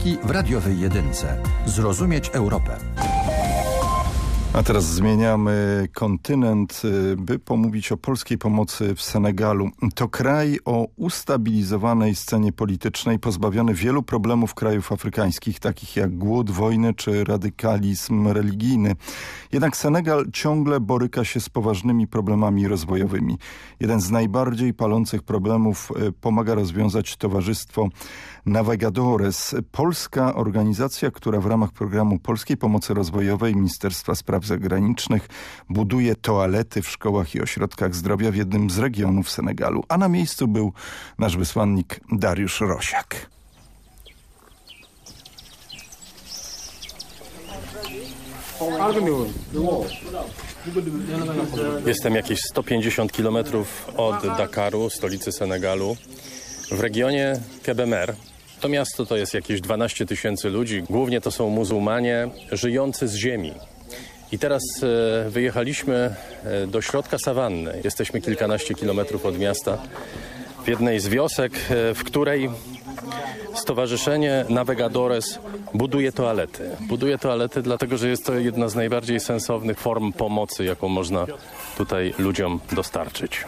Polski w radiowej jedynce. Zrozumieć Europę. A teraz zmieniamy kontynent, by pomówić o polskiej pomocy w Senegalu. To kraj o ustabilizowanej scenie politycznej, pozbawiony wielu problemów krajów afrykańskich, takich jak głód, wojny czy radykalizm religijny. Jednak Senegal ciągle boryka się z poważnymi problemami rozwojowymi. Jeden z najbardziej palących problemów pomaga rozwiązać Towarzystwo Navegadores, polska organizacja, która w ramach programu Polskiej Pomocy Rozwojowej Ministerstwa Spraw Zagranicznych buduje toalety w szkołach i ośrodkach zdrowia w jednym z regionów Senegalu. A na miejscu był nasz wysłannik Dariusz Rosiak. Jestem jakieś 150 km od Dakaru, stolicy Senegalu, w regionie Kébémer. To miasto to jest jakieś 12 000 ludzi. Głównie to są muzułmanie żyjący z ziemi. I teraz wyjechaliśmy do środka sawanny. Jesteśmy kilkanaście kilometrów od miasta, w jednej z wiosek, w której Stowarzyszenie Navegadores buduje toalety. Buduje toalety dlatego, że jest to jedna z najbardziej sensownych form pomocy, jaką można tutaj ludziom dostarczyć.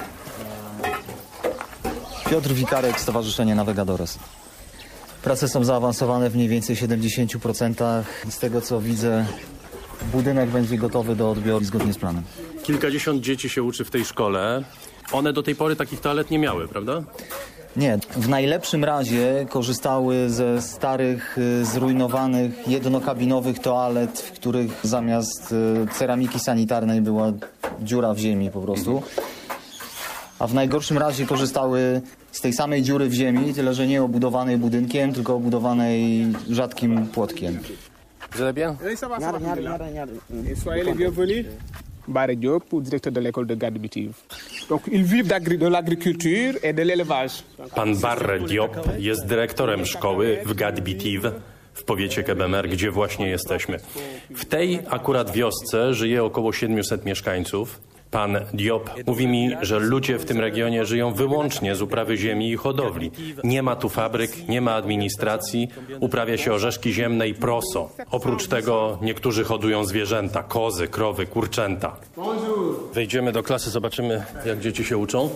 Piotr Wikarek, Stowarzyszenie Navegadores. Prace są zaawansowane w mniej więcej 70%. Z tego co widzę, budynek będzie gotowy do odbioru zgodnie z planem. Kilkadziesiąt dzieci się uczy w tej szkole. One do tej pory takich toalet nie miały, prawda? Nie, w najlepszym razie korzystały ze starych, zrujnowanych, jednokabinowych toalet, w których zamiast ceramiki sanitarnej była dziura w ziemi po prostu. A w najgorszym razie korzystały z tej samej dziury w ziemi, tyle że nie obudowanej budynkiem, tylko obudowanej rzadkim płotkiem. Vous allez bien? Soyez les bienvenus. Barry Diop, dyrektor de l'école de Gad-Bitiv. Donc ils vivent de l'agriculture et de l'élevage. Pan Barre Diop jest dyrektorem szkoły w Gad-Bitiv w powiecie Kébémer, gdzie właśnie jesteśmy. W tej akurat wiosce żyje około 700 mieszkańców. Pan Diop mówi mi, że ludzie w tym regionie żyją wyłącznie z uprawy ziemi i hodowli. Nie ma tu fabryk, nie ma administracji, uprawia się orzeszki ziemne i proso. Oprócz tego niektórzy hodują zwierzęta, kozy, krowy, kurczęta. Wejdziemy do klasy, zobaczymy, jak dzieci się uczą.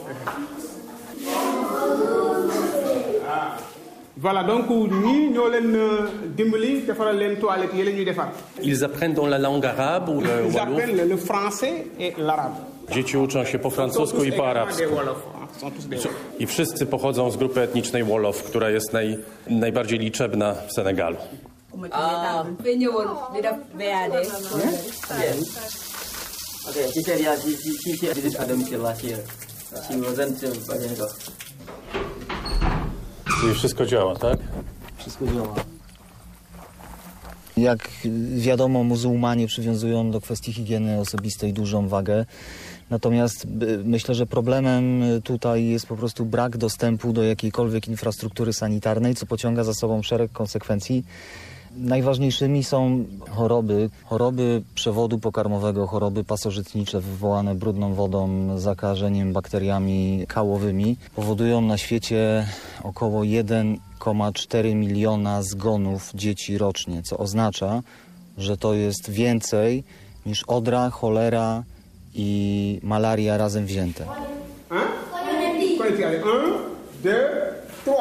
Voilà, donc ñii ñoo leen dimbali defaral leen toilette yi la ñuy defar. Ils apprennent dans la langue arabe ou le Ils wolof? apprennent le français et l'arabe. Dzieci uczą się po francusku i po arabsku. I wszyscy pochodzą z grupy etnicznej Wolof, która jest najbardziej liczebna w Senegalu. I wszystko działa, tak? Wszystko działa. Jak wiadomo, muzułmanie przywiązują do kwestii higieny osobistej dużą wagę. Natomiast myślę, że problemem tutaj jest po prostu brak dostępu do jakiejkolwiek infrastruktury sanitarnej, co pociąga za sobą szereg konsekwencji. Najważniejszymi są choroby przewodu pokarmowego, choroby pasożytnicze wywołane brudną wodą, zakażeniem bakteriami kałowymi. Powodują na świecie około 1,4 miliona zgonów dzieci rocznie, co oznacza, że to jest więcej niż odra, cholera i malaria razem wzięte. 1, 2, 3.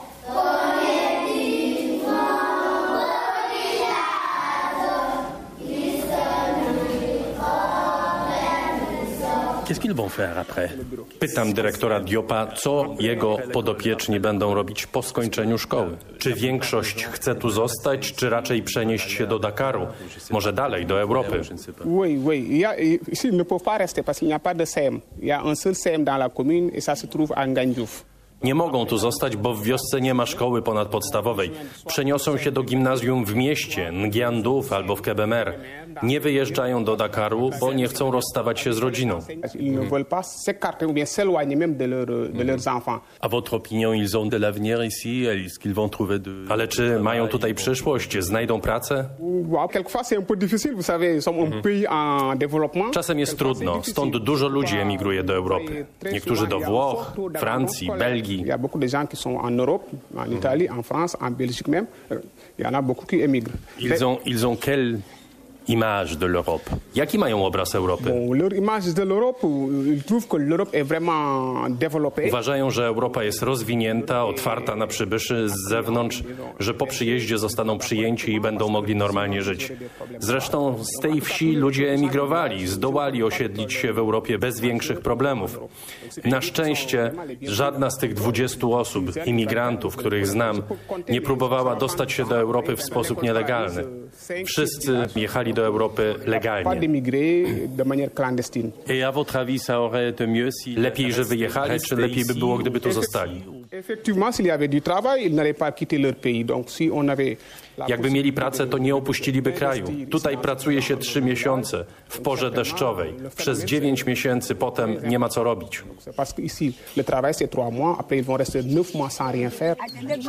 Qu'est-ce qu'ils vont faire après? Pytam dyrektora Diopa, co jego podopieczni będą robić po skończeniu szkoły. Czy większość chce tu zostać, czy raczej przenieść się do Dakaru? Może dalej, do Europy? Oui. Ici, ils ne peuvent pas rester parce qu'il n'y a pas de CEM. Il y a un seul CEM dans la commune et ça se trouve à Ngandiouf. Nie mogą tu zostać, bo w wiosce nie ma szkoły ponadpodstawowej. Przeniosą się do gimnazjum w mieście, Ngiandów albo w Kébémer. Nie wyjeżdżają do Dakaru, bo nie chcą rozstawać się z rodziną. Ils ne veulent pas s'écarter ou bien s'éloigner même de leurs enfants. A votre opinion, ils ont de l'avenir ici? Est-ce qu'ils vont trouver de... Ale czy mają tutaj przyszłość? Znajdą pracę? Wow, quelquefois c'est un peu difficile, vous savez, nous sommes un pays en développement. Czasem jest trudno, stąd dużo ludzi emigruje do Europy. Niektórzy do Włoch, Francji, Belgii. Belgii. Il y a beaucoup de gens qui sont en Europe, en Italie, en France, en Belgique même. Il y en a beaucoup qui émigrent. Ils ont quelle image de l'Europe? Jaki mają obraz Europy? Bon, leur image de l'Europe, ils trouvent que l'Europe est vraiment développée. Uważają, że Europa jest rozwinięta, otwarta na przybyszy z zewnątrz, że po przyjeździe zostaną przyjęci i będą mogli normalnie żyć. Zresztą z tej wsi ludzie emigrowali, zdołali osiedlić się w Europie bez większych problemów. Na szczęście żadna z tych 20 osób, imigrantów, których znam, nie próbowała dostać się do Europy w sposób nielegalny. Wszyscy jechali do Europy legalnie. Et à votre avis, ça aurait été mieux si... Lepiej, że wyjechali, czy lepiej by było, gdyby tu zostali? Effectivement, s'il y avait du travail, ils n'allaient pas quitter leur pays. Donc, si on avait... Jakby mieli pracę, to nie opuściliby kraju. Tutaj pracuje się 3 miesiące w porze deszczowej. Przez 9 miesięcy potem nie ma co robić. Parce que ici, le travail c'est 3 mois, après ils vont rester 9 mois sans rien faire.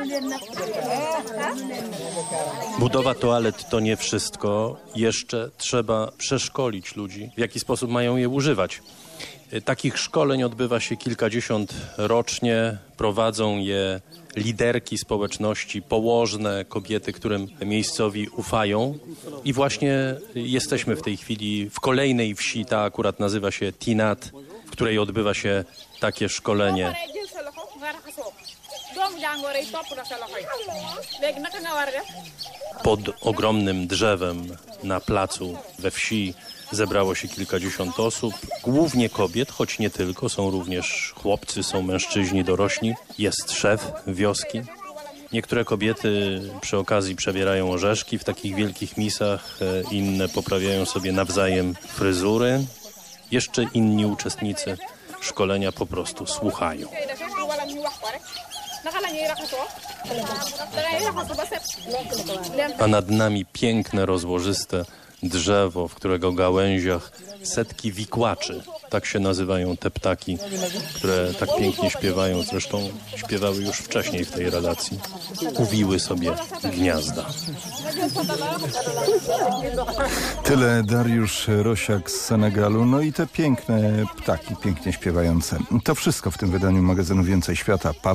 Budowa toalet to nie wszystko. Jeszcze trzeba przeszkolić ludzi, w jaki sposób mają je używać. Takich szkoleń odbywa się kilkadziesiąt rocznie. Prowadzą je liderki społeczności, położne, kobiety, którym miejscowi ufają. I właśnie jesteśmy w tej chwili w kolejnej wsi, ta akurat nazywa się Tinat, w której odbywa się takie szkolenie. Pod ogromnym drzewem na placu we wsi zebrało się kilkadziesiąt osób, głównie kobiet, choć nie tylko, są również chłopcy, są mężczyźni dorośli, jest szef wioski. Niektóre kobiety przy okazji przebierają orzeszki w takich wielkich misach, inne poprawiają sobie nawzajem fryzury. Jeszcze inni uczestnicy szkolenia po prostu słuchają. A nad nami piękne, rozłożyste drzewo, w którego gałęziach setki wikłaczy. Tak się nazywają te ptaki, które tak pięknie śpiewają. Zresztą śpiewały już wcześniej w tej relacji. Uwiły sobie gniazda. Tyle Dariusz Rosiak z Senegalu. No i te piękne ptaki, pięknie śpiewające. To wszystko w tym wydaniu magazynu Więcej Świata.